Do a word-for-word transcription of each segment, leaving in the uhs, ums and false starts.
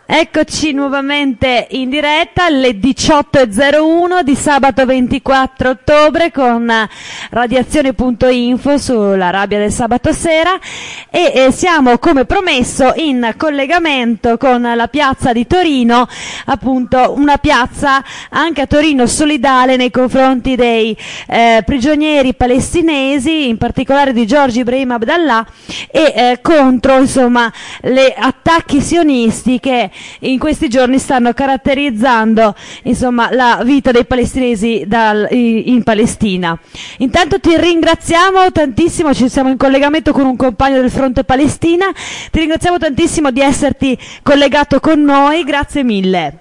Eccoci nuovamente in diretta alle diciotto e zero uno di sabato ventiquattro ottobre con radiazione punto info sulla rabbia del sabato sera e eh, siamo come promesso in collegamento con la piazza di Torino, appunto una piazza anche a Torino solidale nei confronti dei eh, prigionieri palestinesi, in particolare di Giorgi Ibrahim Abdallah e eh, contro insomma le attacchi sionisti che in questi giorni stanno caratterizzando insomma la vita dei palestinesi dal, in Palestina. Intanto ti ringraziamo tantissimo, ci siamo in collegamento con un compagno del fronte Palestina, ti ringraziamo tantissimo di esserti collegato con noi, grazie mille.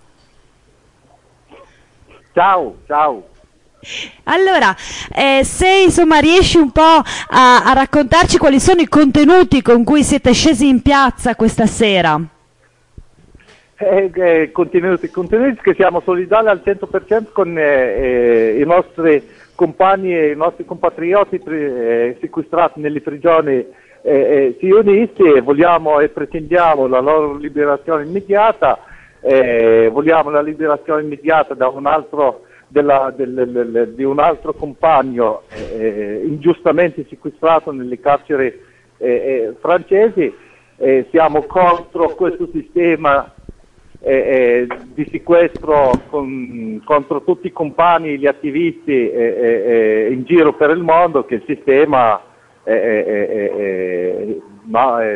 Ciao, ciao. Allora, eh, se insomma riesci un po' a, a raccontarci quali sono i contenuti con cui siete scesi in piazza questa sera. Eh, eh, contenuti, contenuti che siamo solidali al cento per cento con eh, eh, i nostri compagni e i nostri compatrioti eh, sequestrati nelle prigioni eh, eh, sionisti e vogliamo e pretendiamo la loro liberazione immediata, eh, vogliamo la liberazione immediata da un altro, della, del, del, del, di un altro compagno eh, ingiustamente sequestrato nelle carceri eh, eh, francesi, eh, siamo contro questo sistema Eh, eh, di sequestro con, contro tutti i compagni, gli attivisti eh, eh, in giro per il mondo, che il sistema eh, eh, eh, no, eh,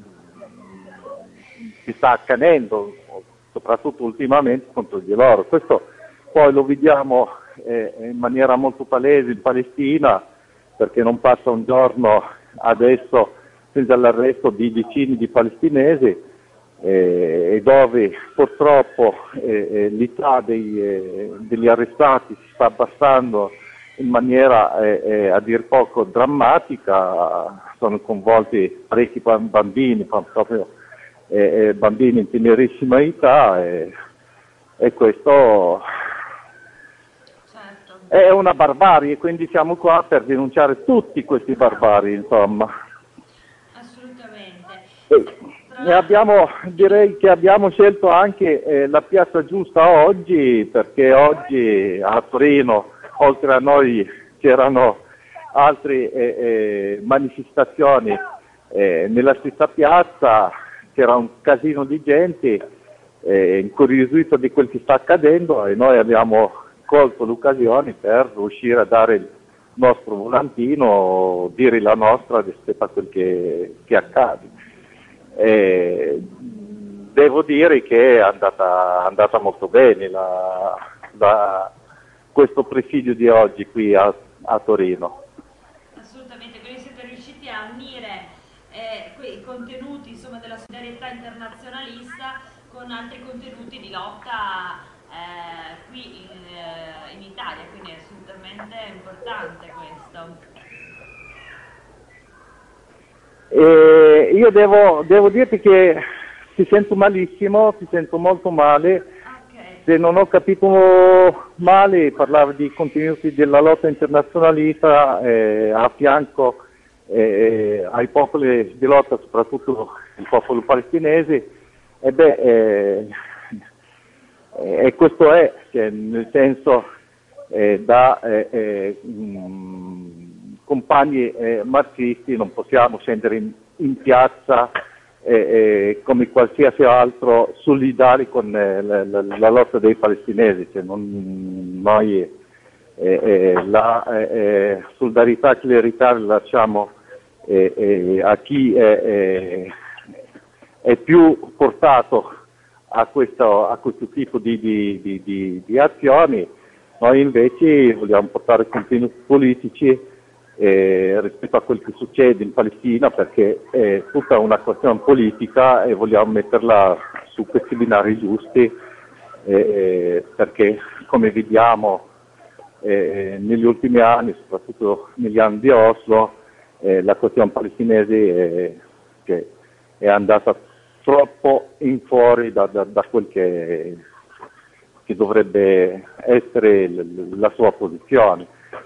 si sta accanendo, soprattutto ultimamente contro di loro. Questo poi lo vediamo eh, in maniera molto palese in Palestina, perché non passa un giorno adesso senza l'arresto di decine di palestinesi, Eh, e dove purtroppo eh, eh, l'età dei, eh, degli arrestati si sta abbassando in maniera eh, eh, a dir poco drammatica, sono coinvolti parecchi bambini, proprio eh, eh, bambini in tenerissima età e, e questo certo. È una barbarie, quindi siamo qua per denunciare tutti questi barbari, insomma. Assolutamente. E, E abbiamo, direi che abbiamo scelto anche eh, la piazza giusta oggi, perché oggi a Torino, oltre a noi, c'erano altre eh, eh, manifestazioni eh, nella stessa piazza, c'era un casino di gente eh, incuriosito di quel che sta accadendo e noi abbiamo colto l'occasione per riuscire a dare il nostro volantino, dire la nostra rispetto a quel che, che accade. Eh, devo dire che è andata, andata molto bene la, la, questo presidio di oggi qui a, a Torino. Assolutamente, quindi siete riusciti a unire eh, quei contenuti insomma, della solidarietà internazionalista con altri contenuti di lotta eh, qui in, eh, in Italia, quindi è assolutamente importante questo. E io devo, devo dirti che ti sento malissimo, ti sento molto male. Okay. Se non ho capito male, parlavi di contenuti della lotta internazionalista eh, a fianco eh, ai popoli di lotta, soprattutto il popolo palestinese. E beh, eh, eh, questo è, cioè, nel senso eh, da eh, eh, mh, compagni eh, marxisti non possiamo scendere in, in piazza eh, eh, come qualsiasi altro solidari con eh, la, la, la lotta dei palestinesi, cioè non, noi eh, eh, la eh, solidarietà clericale la lasciamo eh, eh, a chi eh, è più portato a questo, a questo tipo di, di, di, di, di azioni. Noi invece vogliamo portare contenuti politici Eh, rispetto a quel che succede in Palestina, perché è tutta una questione politica e vogliamo metterla su questi binari giusti eh, perché come vediamo eh, negli ultimi anni, soprattutto negli anni di Oslo, eh, la questione palestinese è, che è andata troppo in fuori da, da, da quel che, che dovrebbe essere l- la sua posizione.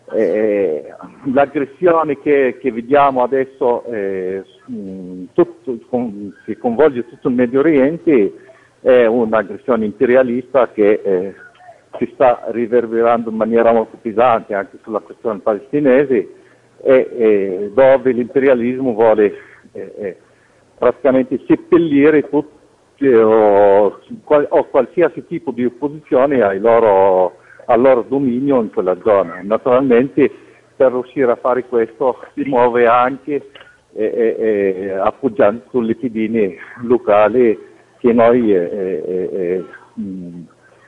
Eh, l'aggressione che, che vediamo adesso eh, tutto, con, che coinvolge tutto il Medio Oriente è un'aggressione imperialista che eh, si sta riverberando in maniera molto pesante anche sulla questione palestinese e, e dove l'imperialismo vuole eh, eh, praticamente seppellire tutti o, o qualsiasi tipo di opposizione ai loro al loro dominio in quella zona. Naturalmente per riuscire a fare questo si muove anche eh, eh, appoggiando sulle pedine locali che noi eh, eh, eh, mh,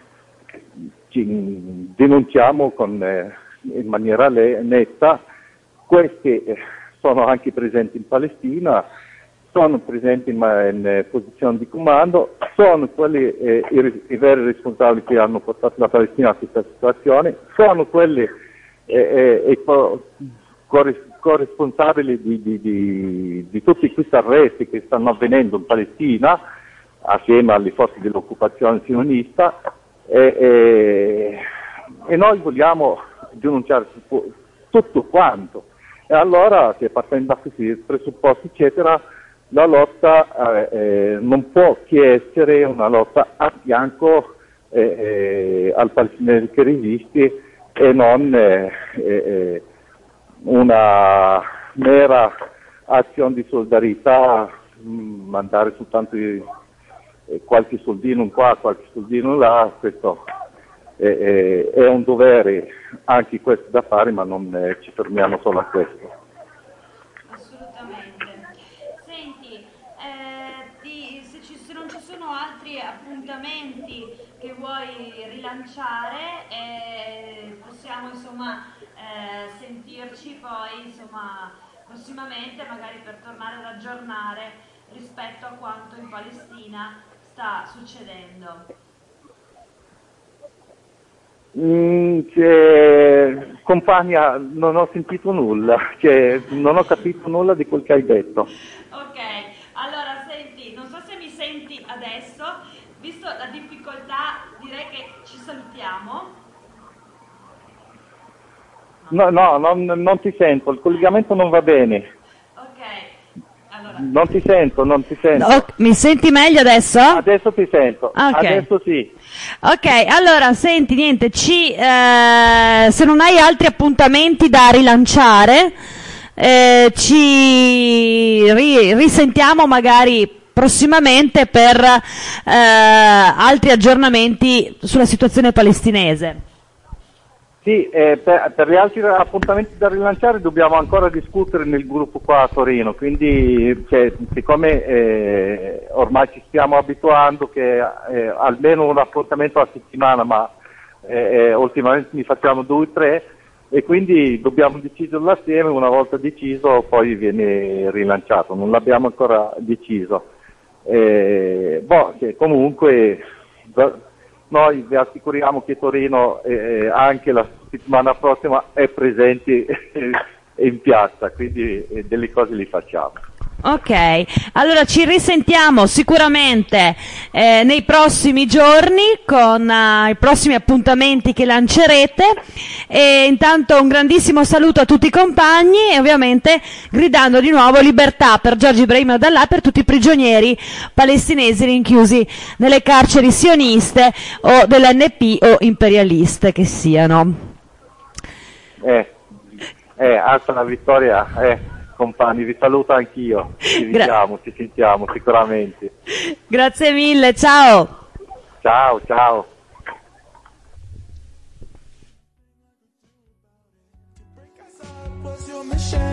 ci denunciamo con, eh, in maniera le- netta. Questi eh, sono anche presenti in Palestina, sono presenti in, in eh, posizione di comando, sono quelli eh, i, i veri responsabili che hanno portato la Palestina a questa situazione, sono quelli eh, eh, co- corris- corresponsabili di, di, di, di tutti questi arresti che stanno avvenendo in Palestina assieme alle forze dell'occupazione sionista e, e, e noi vogliamo denunciare su- tutto quanto. E allora, se partendo da questi presupposti, eccetera, la lotta eh, eh, non può che essere una lotta a fianco eh, eh, al palestinese che resiste e non eh, eh, una mera azione di solidarietà, mh, mandare soltanto i, eh, qualche soldino qua, qualche soldino là, questo eh, eh, è un dovere anche questo da fare, ma non eh, ci fermiamo solo a questo. Appuntamenti che vuoi rilanciare e possiamo insomma eh, sentirci poi insomma prossimamente magari per tornare ad aggiornare rispetto a quanto in Palestina sta succedendo. Mm, cioè, compagna, non ho sentito nulla, cioè, non ho capito nulla di quel che hai detto. Ok, allora senti, non so se mi senti adesso. Visto la difficoltà, direi che ci salutiamo. No, no, non, non ti sento, il collegamento non va bene. Ok, allora. Non ti sento, non ti sento. No, mi senti meglio adesso? Adesso ti sento, Ok. Adesso sì. Ok, allora senti, niente, ci, eh, se non hai altri appuntamenti da rilanciare, eh, ci ri- risentiamo magari prossimamente per eh, altri aggiornamenti sulla situazione palestinese. Sì, eh, per, per gli altri appuntamenti da rilanciare dobbiamo ancora discutere nel gruppo qua a Torino, quindi cioè, siccome eh, ormai ci stiamo abituando che eh, almeno un appuntamento a settimana, ma eh, ultimamente ne facciamo due o tre, e quindi dobbiamo deciderlo assieme, una volta deciso poi viene rilanciato, non l'abbiamo ancora deciso. Eh, boh, che comunque noi vi assicuriamo che Torino eh, anche la settimana prossima è presente in piazza, quindi eh, delle cose li facciamo. Ok, allora ci risentiamo sicuramente eh, nei prossimi giorni con uh, i prossimi appuntamenti che lancerete e intanto un grandissimo saluto a tutti i compagni e ovviamente gridando di nuovo libertà per Giorgio Ibrahim Abdallah e per tutti i prigionieri palestinesi rinchiusi nelle carceri sioniste o dell'N P o imperialiste che siano. Eh, eh, alza la vittoria, eh. Compagni, vi saluto anch'io, ci vediamo, Gra- ci sentiamo sicuramente. Grazie mille, ciao. Ciao, ciao. Michelle.